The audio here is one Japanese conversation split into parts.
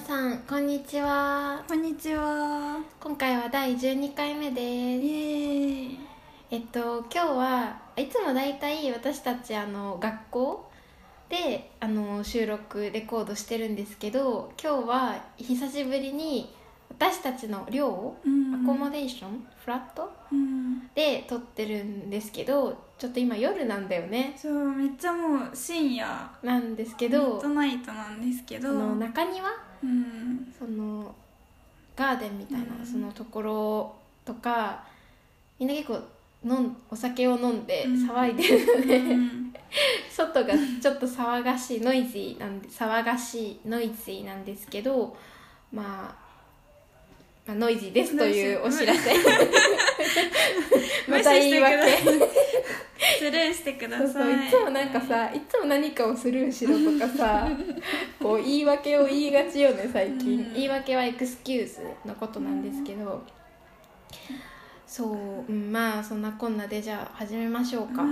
さんこんにちは。 こんにちは。 今回は第12回目です。 イエーイ。 今日はいつもだいたい私たち学校で収録レコードしてるんですけど、今日は久しぶりに私たちの寮、アコモデーションフラット、で撮ってるんですけど、ちょっと今夜なんだよね。 そう、めっちゃもう深夜なんですけミッど、 ドナイトなんですけど、 中庭、そのガーデンみたいな、そのところとかみんな結構お酒を飲んで騒いでるので、外がちょっと騒がしいノイズなんですけど、まあノイジーですというお知らせまた言い訳スルーしてください。 そういつもなんかさ、いつも何かをスルーしろとかさこう言い訳を言いがちよね最近。言い訳はエクスキューズのことなんですけど、そう、まあそんなこんなでじゃあ始めましょうか。 はい。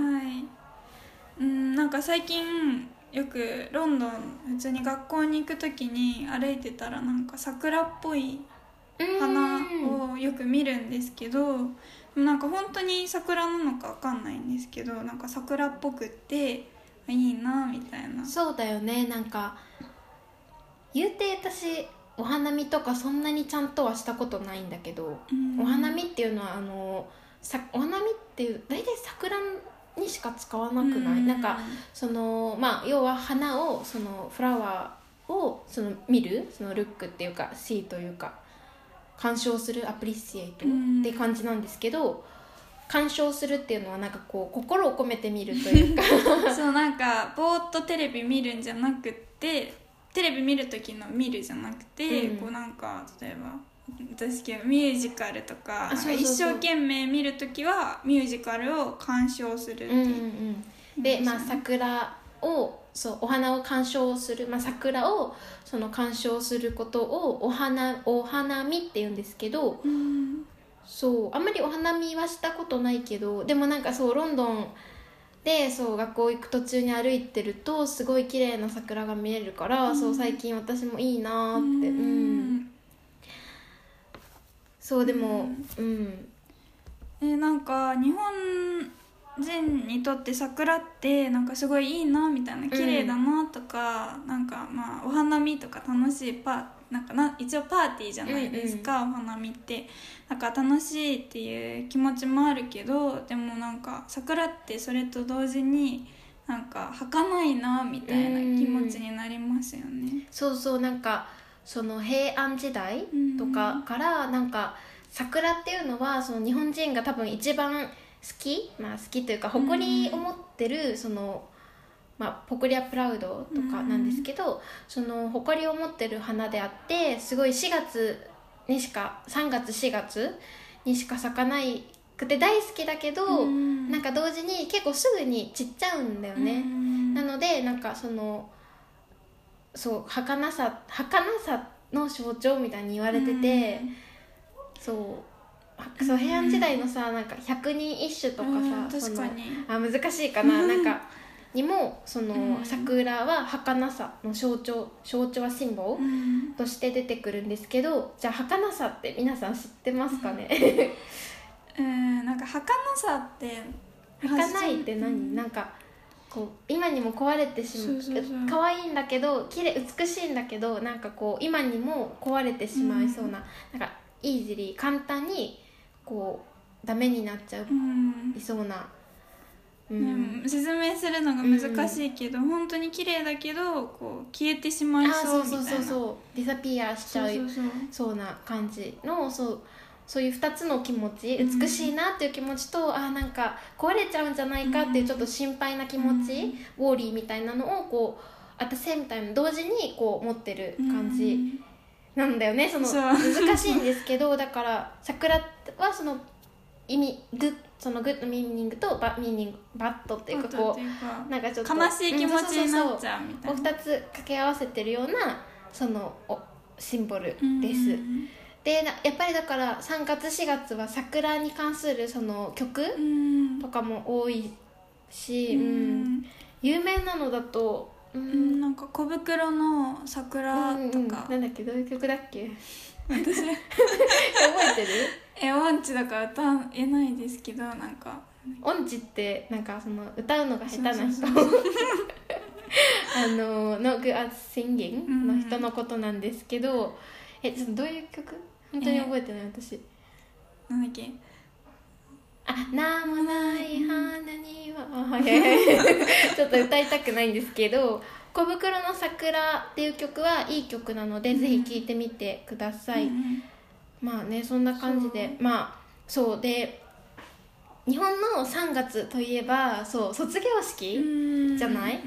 なんか最近よくロンドン普通に学校に行くときに歩いてたら、なんか桜っぽい花をよく見るんですけど、なんか本当に桜なのか分かんないんですけど、なんか桜っぽくっていいなみたいな。 そうだよね。なんか言うて私お花見とかそんなにちゃんとはしたことないんだけど、お花見っていうのはお花見っていう大体桜にしか使わなくない？なんかその要は花をそのフラワーをその見る、そのルックっていうかシーというか鑑賞する、アプリシエイトって感じなんですけど、鑑賞するっていうのはなんかこう心を込めて見るというかそう、なんかぼーっとテレビ見るんじゃなくて、テレビ見る時の見るじゃなくて、こうなんか例えば私ミュージカルとか一生懸命見る時はミュージカルを鑑賞するっていう、 で桜をお花を鑑賞する、桜をその鑑賞することをお花見って言うんですけど、そうあんまりお花見はしたことないけど、でもなんかそうロンドンで学校行く途中に歩いてるとすごい綺麗な桜が見えるから、そう最近私もいいなって、そうでもなんか日本人にとって桜ってなんかすごいいいなみたいな、綺麗だなとか、なんかお花見とか楽しい一応パーティーじゃないですか、お花見ってなんか楽しいっていう気持ちもあるけど、でもなんか桜ってそれと同時になんか儚いなみたいな気持ちになりますよね。 そうなんかその平安時代とかからなんか桜っていうのはその日本人が多分一番好きというか誇りを持ってる、その誇りはプラウドとかなんですけど、その誇りを持ってる花であって、すごい3月4月にしか咲かないくて大好きだけど、なんか同時に結構すぐに散っちゃうんだよね。なのでなんか儚さの象徴みたいに言われてて、そう平安時代のさ、なんか百人一首とかさ、 確かに難しいかな、なんかにもその桜は儚さの象徴はシンボルとして出てくるんですけど、じゃあ儚さって皆さん知ってますかね？ なんか儚さって儚いって何？なんかこう今にも壊れてしまう、可愛いんだけど美しいんだけど、なんかこう今にも壊れてしまいそうな、なんかイージリー簡単にこうダメになっちゃいそうな、 説明するのが難しいけど、本当に綺麗だけどこう消えてしまいそうみたいな、 ディサピアしちゃうそうな感じの、そういう2つの気持ち、美しいなっていう気持ちと、なんか壊れちゃうんじゃないかっていうちょっと心配な気持ち、ウォーリーみたいなのをこう私みたいな同時にこう持ってる感じなんだよね。難しいんですけどだから桜はその意味そのグッドミーニングとバッドっていうか、こうなんかちょっと悲しい気持ちになっちゃうみたいな、 2つ掛け合わせてるようなそのシンボルです。でやっぱりだから3月4月は桜に関するその曲とかも多いし、有名なのだとなんか小袋の桜とか、 なんだっけ、どういう曲だっけ私覚えてる？ 音痴だから歌えないですけど、なんか音痴ってなんかその歌うのが下手な人No good at singing の人のことなんですけど、ちょっとどういう曲？本当に覚えてない私。 なんだっけ、 なんもない花にはちょっと歌いたくないんですけど、小袋の桜っていう曲はいい曲なので、ぜひ聴いてみてください。まあね、そんな感じで、まあそうで、日本の3月といえばそう卒業式じゃない？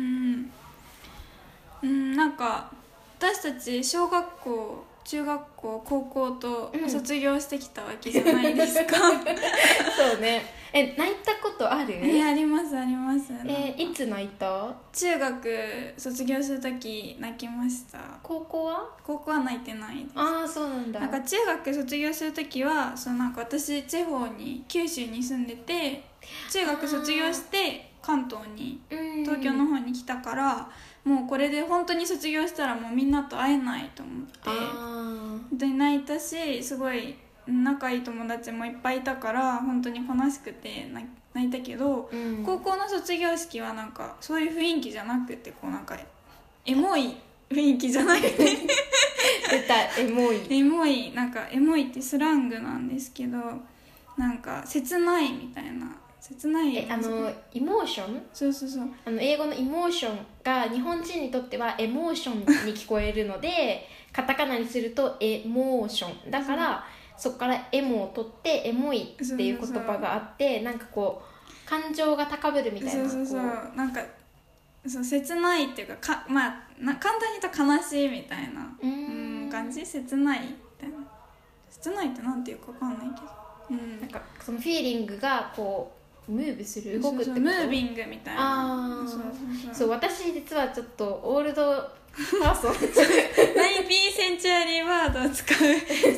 なんか私たち小学校、中学校、高校と卒業してきたわけじゃないですか、 そうね。泣いたことある？ ありますあります。 いつ泣いた？ 中学卒業するとき泣きました。 高校は？ 高校は泣いてないです。 そうなんだ。 なんか中学卒業するときはなんか私地方に九州に住んでて、中学卒業して関東に東京の方に来たから、もうこれで本当に卒業したらもうみんなと会えないと思って本当に泣いたし、すごい仲いい友達もいっぱいいたから本当に悲しくて泣いたけど、高校の卒業式はなんかそういう雰囲気じゃなくて、こうなんかエモい雰囲気じゃなくて出た、エモいなんかエモいってスラングなんですけど、なんか切ないみたいな、切ない、 イモーション？ そう英語のイモーションが日本人にとってはエモーションに聞こえるのでカタカナにするとエモーションだから、そこからエモを取ってエモいっていう言葉があって、なんかこう感情が高ぶるみたいな、 なんか切ないっていうか、まあ簡単に言うと悲しいみたいな感じ。切ないみたいな、切ないってなんていうか分かんないけど、 なんかそのフィーリングがこうムーブする、動くってこと？ ムービングみたいな。 そう私実はちょっとオールドパーソンナイビーセンチュアリーワードを使う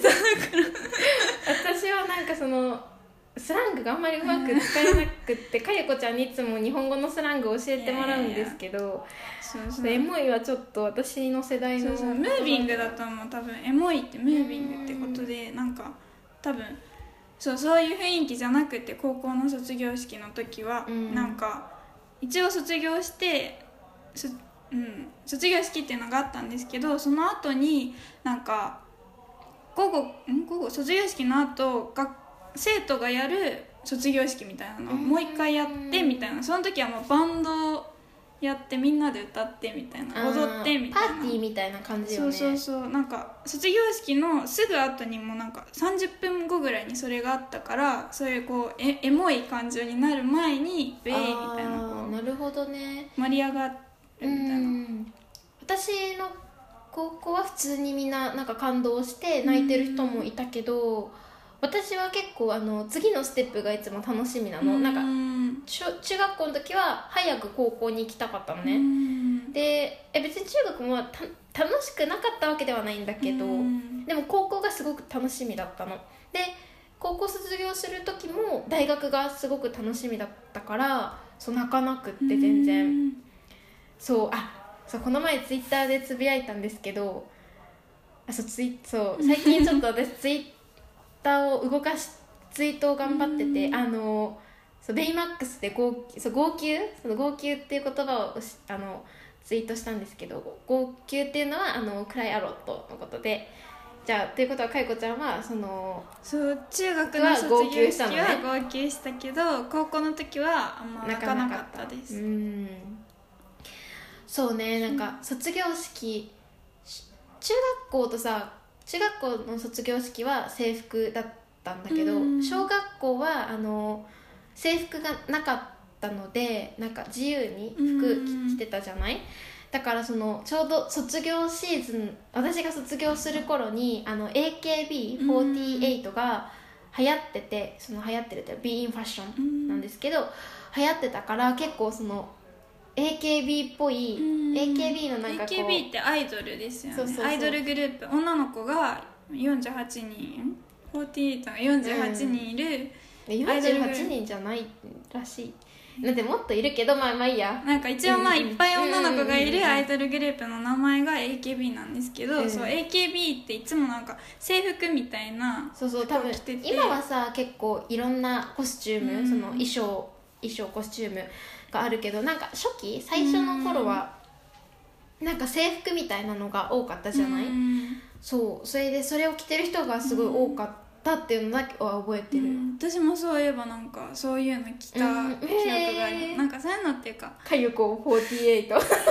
私はなんかそのスラングがあんまりうまく使えなくってかゆこちゃんにいつも日本語のスラングを教えてもらうんですけど、エモいはちょっと私の世代のムービングだと思う。多分エモいってムービングってことで、なんか多分そういう雰囲気じゃなくて、高校の卒業式の時は、なんか一応卒業して卒業式っていうのがあったんですけど、その後になんか午後卒業式の後生徒がやる卒業式みたいなのをもう一回やってみたいな、その時はもうバンドやってみんなで歌ってみたいな、踊ってみたいな、 パーティーみたいな感じよね。 そうなんか卒業式のすぐ後にもなんか30分後ぐらいにそれがあったから、そういうこうエモい感情になる前にベーみたいな、こうなるほどね、 盛り上がるみたいな。 私の高校は普通にみんななんか感動して泣いてる人もいたけど、私は結構次のステップがいつも楽しみなの。なんか中学校の時は早く高校に行きたかったのね。で別に中学も楽しくなかったわけではないんだけど、でも高校がすごく楽しみだったので、高校卒業する時も大学がすごく楽しみだったから、泣かなくって全然。そうこの前ツイッターでつぶやいたんですけど、最近ちょっと私ツイッターを動かしツイートを頑張ってて、ベイマックスで号泣っていう言葉をツイートしたんですけど、号泣っていうのはクライアロットのことで、じゃあということはかいこちゃんは中学の卒業式は号泣したけど、高校の時はあんま泣かなかったです。 そうね、なんか卒業式、中学校の卒業式は制服だったんだけど、小学校は制服がなかったので、なんか自由に服着てたじゃない。だからちょうど卒業シーズン、私が卒業する頃にAKB48 が流行ってて、流行ってるって Be in Fashion なんですけど、流行ってたから結構AKB っぽい、AKB のなんかこう AKB ってアイドルですよね。アイドルグループ、女の子が48人48が48人いる、 48人じゃないらしい。 だってもっといるけど、まあいいや。 なんか一応まあいっぱい女の子がいるアイドルグループの名前が AKB なんですけど、そう AKB っていつもなんか制服みたいなそう多分今はさ結構いろんなコスチューム、その衣装コスチュームがあるけど、なんか初期最初の頃はなんか制服みたいなのが多かったじゃない。それでそれを着てる人がすごい多かったっていうのだけは覚えてる。 私もそういえばなんかそういうの着た記憶がある。なんかそういうのっていうかかゆこ48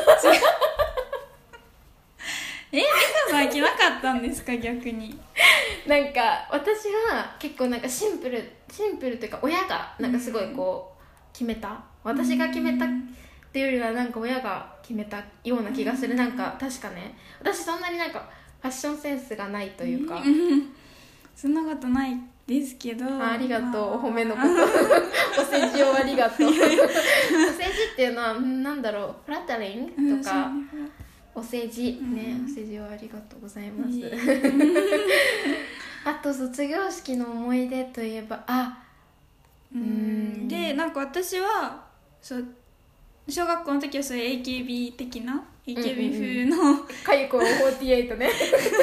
美香さん着なかったんですか逆に。 なんか私は結構なんかシンプルというか、親がなんかすごいこう決めた、私が決めたっていうよりはなんか親が決めたような気がする。なんか確かね、私そんなになんかファッションセンスがないというか、 そんなことないですけど。 ありがとう、お褒めのことお世辞をありがとうお世辞っていうのはなんだろう、フラッタリングとか、お世辞ね、お世辞をありがとうございますあと卒業式の思い出といえばでなんか私は小学校の時はそういう AKB 的な AKB 風のかゆこ48ね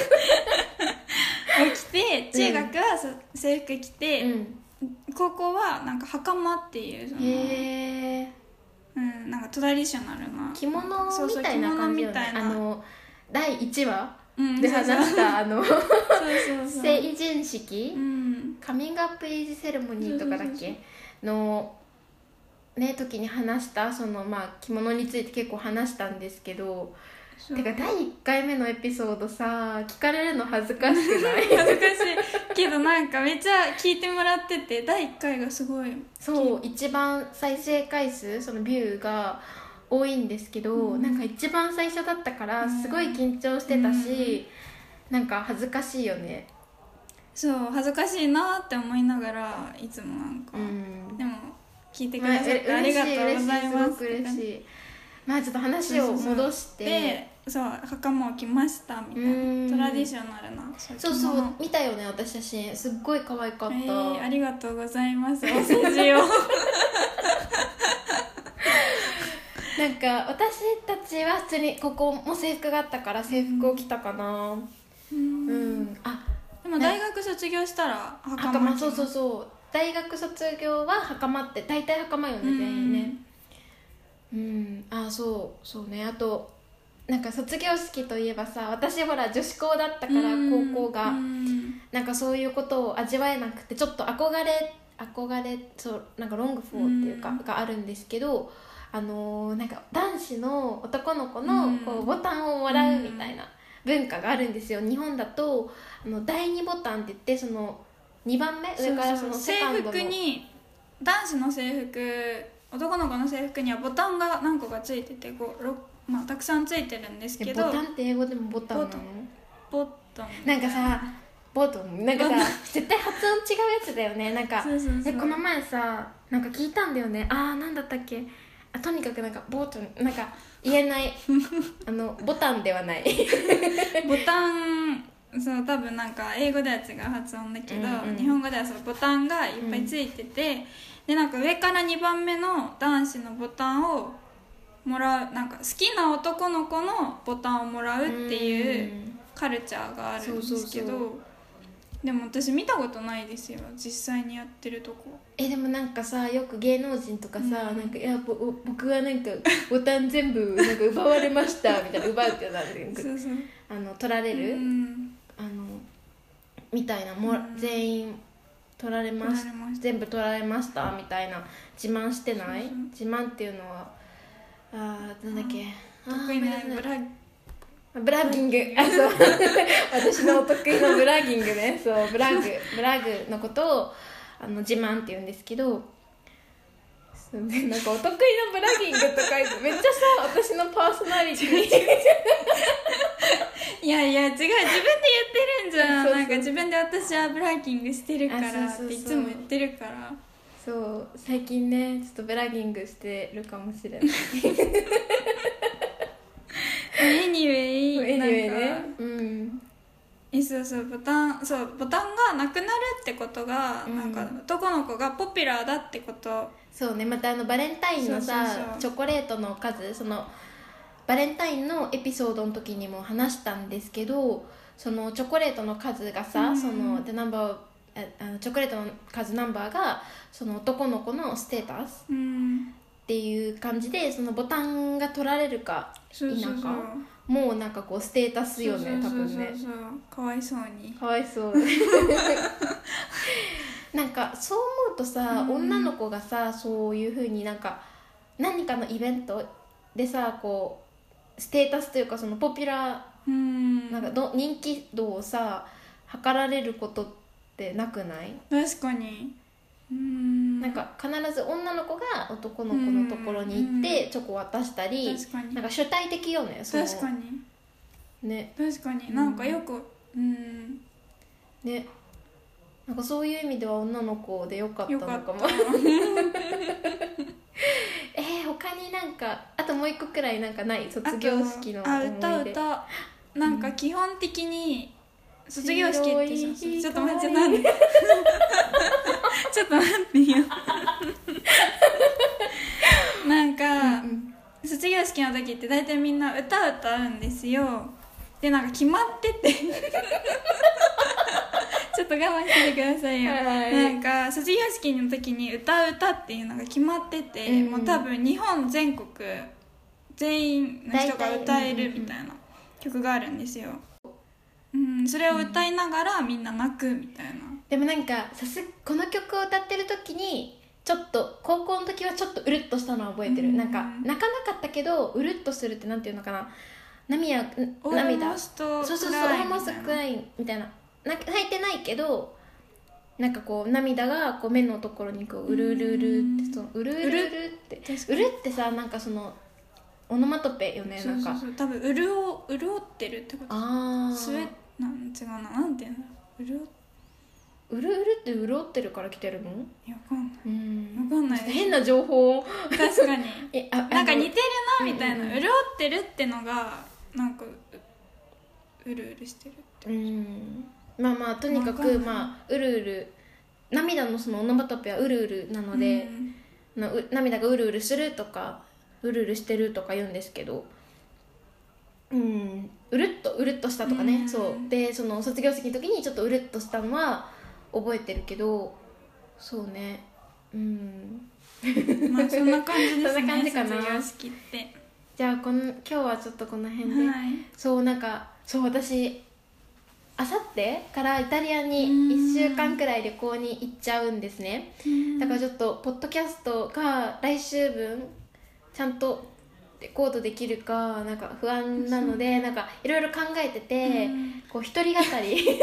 を着て、中学は制服着て、高校はなんか袴っていうそのなんかトラディショナルな着物みたいな感じよね。第1話で話した成人式、カミングアップエイジセレモニーとかだっけのね時に話したそのまあ着物について結構話したんですけど、てか第1回目のエピソードさ聞かれるの恥ずかしくない恥ずかしいけどなんかめっちゃ聞いてもらってて、第1回がすごいそう一番再生回数そのビューが多いんですけど、なんか一番最初だったからすごい緊張してたし、なんか恥ずかしいよね。 そう恥ずかしいなって思いながらいつもなんか、でも聞いてくださってありがとうございます。 すごく嬉しい。まあちょっと話を戻してそう袴を着ましたみたいなトラディショナルなそう見たよね私写真、すっごい可愛かった、 ありがとうございますお世辞をなんか私たちは普通にここも制服があったから制服を着たかな。 でも大学卒業したら袴そう大学卒業は袴って大体袴よね全員ね。そうね。あとなんか卒業式といえばさ、私ほら女子校だったから高校がなんかそういうことを味わえなくてちょっと憧れそうなんかロングフォーっていうかがあるんですけど、なんか男子の男の子のこうボタンをもらうみたいな文化があるんですよ。日本だと第2ボタンって言ってその2番目上からそのセカンドの制服に男子の制服男の子の制服にはボタンが何個かついててまあ、たくさんついてるんですけど、 ボタンって英語でもボタンなの？ ボタンなんかさボトムなんかさ絶対発音違うやつだよね。なんかそうこの前さなんか聞いたんだよね。なんだったっけ、とにかくなんかボトムなんか言えないボタンではないボタンそう多分なんか英語のやつが発音だけど、日本語ではそのボタンがいっぱいついてて、でなんか上から2番目の男子のボタンをもらう、なんか好きな男の子のボタンをもらうっていうカルチャーがあるんですけど、でも私見たことないですよ実際にやってるとこ。 でもなんかさよく芸能人とかさ、なんかいや僕はなんかボタン全部なんか奪われましたみたいな奪うってなんで取られるみたいな全員取られました全部取られましたみたいな自慢してない？自慢っていうのはなんだっけ、 得意なブラギングそう私の得意のブラギングね。そうブラグのことを自慢って言うんですけど、なんかお得意のブラギングとかめっちゃさ私のパーソナリティいや違う自分で言ってるんじゃん。なんか自分で私はブラギングしてるからっていつも言ってるから。 そう最近ねちょっとブラギングしてるかもしれない anyway ね、 そうボタンがなくなるってことが、なんか男の子がポピュラーだってこと。 そうね、またバレンタインのさ、 そうチョコレートの数、そのバレンタインのエピソードの時にも話したんですけど、そのチョコレートの数がさ、そのナンバーチョコレートの数ナンバーがその男の子のステータスっていう感じで、そのボタンが取られるか否か、もうなんかこうステータスよね、多分ね。 かわいそうに、 かわいそうなんかそう思うとさ、女の子がさそういう風になんか何かのイベントでさ、こうステータスというか、そのポピュラーなんか人気度をさ測られることってなくない？ 確かに。 なんか必ず女の子が男の子のところに行ってチョコ渡したり、なんか主体的よね。 確かにね、 確かに、なんかよくね、なんかそういう意味では女の子でよかったのかも他になんかあともう一個くらいなんかない？卒業式の思い出。 歌なんか基本的に卒業式ってさ、ちょっと待って、なんでちょっと待ってよなんか、卒業式の時って大体みんな歌うんですよ。でなんか決まっててちょっと我慢しててくださいよ、なんか卒業式の時に歌っていうのが決まってて、もう多分日本全国全員の人が歌えるみたいな曲があるんですよ。それを歌いながらみんな泣くみたいな。 でもなんかこの曲を歌ってる時にちょっと高校の時はちょっとうるっとしたのは覚えてる。なんか泣かなかったけどうるっとするってなんていうのかな、涙そうオーモストクライみたいな、泣いてないけどなんかこう涙がこう目のところにこううるうるうるって、うるうるうるってうるってさ、なんかそのオノマトペよね。なんか多分潤ってるってこと。違うな、なんていうの、 うるうるって潤ってるから来てるの？ いや、わかんない変な情報確かになんか似てるなみたいな、潤ってるってのがなんかうるうるしてるって。 まあとにかくうるうる、涙のそのオノマトペはうるうるなので、涙がうるうるするとかうるうるしてるとか言うんですけど、うるっとしたとかね、そうで、その卒業式の時にちょっとうるっとしたのは覚えてるけど、そうね、 まあそんな感じですねそんな感じかな、 卒業式って。 じゃあ今日はちょっとこの辺で、そうなんか私あさってからイタリアに1週間くらい旅行に行っちゃうんですね。だからちょっとポッドキャストが来週分ちゃんとレコードできるかなんか不安なので、なんかいろいろ考えてて、こう一人語り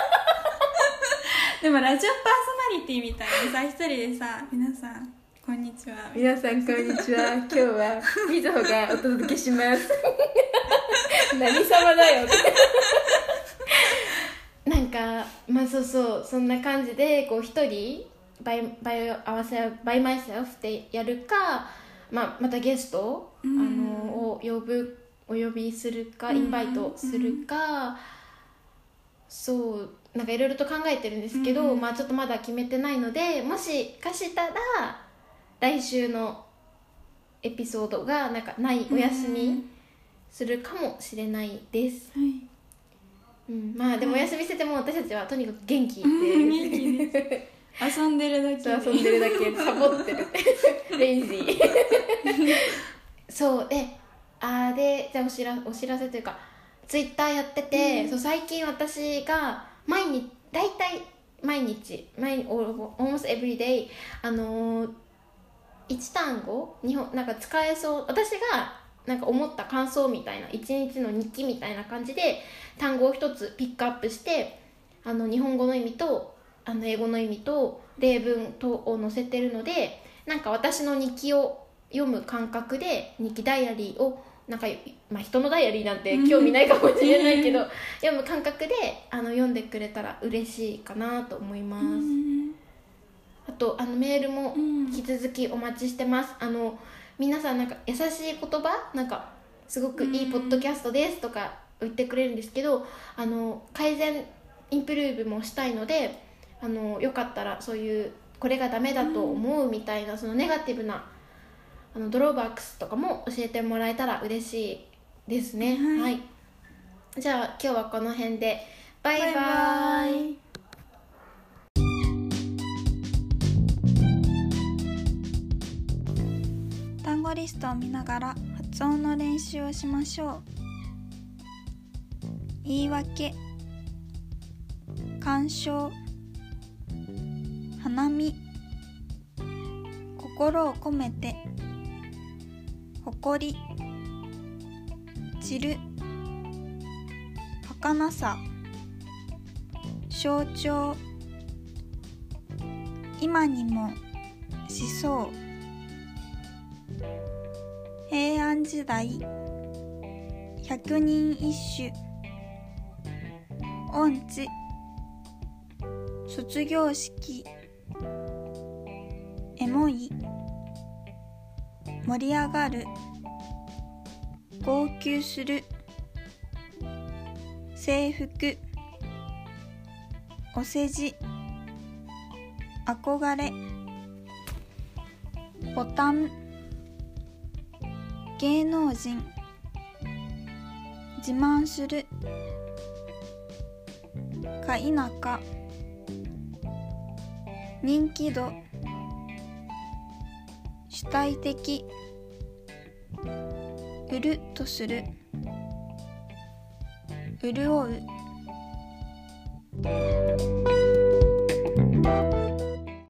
でもラジオパーソナリティみたいにさ、一人でさ、皆さんこんにちは、 皆さんこんにちは、今日はみずほがお届けします何様だよなんかそんな感じでこう一人バイマイセルフでやるか、またゲスト、をお呼びするか、インバイトするか、そうなんかいろいろと考えてるんですけど、ちょっとまだ決めてないので、もしかしたら来週のエピソードがなんかないお休みするかもしれないです、でもお休みしてても私たちはとにかく元気で、 元気です遊んでるだけサボってるレイジーそうでじゃあお知らせというかツイッターやってて、そう最近私が大体毎日almost every day 1単語なんか使えそう、私がなんか思った感想みたいな1日の日記みたいな感じで単語を一つピックアップして、日本語の意味と英語の意味と例文等を載せてるので、なんか私の日記を読む感覚で日記ダイアリーをなんか、人のダイアリーなんて興味ないかもしれないけど、読む感覚で読んでくれたら嬉しいかなと思います。あとメールも引き続きお待ちしてます。皆さんなんか優しい言葉、なんかすごくいいポッドキャストですとか言ってくれるんですけど、改善インプルーブもしたいので、よかったらそういうこれがダメだと思うみたいな、そのネガティブなドローバックスとかも教えてもらえたら嬉しいですね。はい、じゃあ今日はこの辺でバイバイ。 バイバイ。単語リストを見ながら発音の練習をしましょう。言い訳、鑑賞、花見、心を込めて、誇り、散る、儚さ、象徴、今にも思想、平安時代、百人一首、音痴、卒業式、エモい、盛り上がる、号泣する、制服、お世辞、憧れ、ボタン、芸能人、自慢する、か否か、人気度、主体的、うるっとする、潤う。